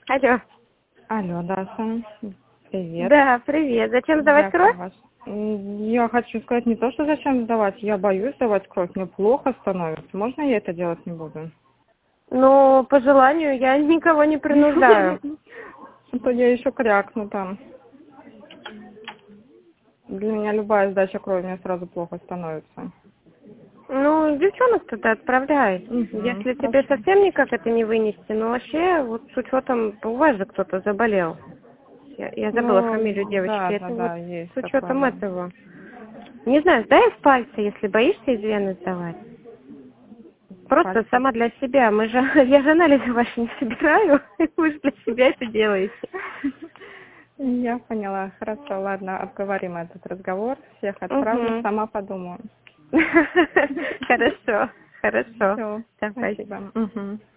Алло. Алло, Даша. Привет. Да, привет. Зачем сдавать кровь? Я хочу сказать не то, что зачем сдавать. Я боюсь сдавать кровь. Мне плохо становится. Можно я это делать не буду? Ну, по желанию, я никого не принуждаю. А то я еще крякну там. Для меня любая сдача крови, мне сразу плохо становится. Ну, девчонок туда отправляй. Если тебе совсем никак это не вынести, но вообще, вот с учетом, у вас же кто-то заболел. Я забыла фамилию девочки. Это вот есть с учетом такое, да. этого. Не знаю, сдай в пальцы, если боишься из вены сдавать. Просто Пальцы. сама для себя. Я же анализы ваши не собираю. Вы же для себя это делаете. Я поняла. Хорошо, ладно, обговорим этот разговор. Всех отправлю, сама подумаю. Хорошо, хорошо. Все, Давай. спасибо.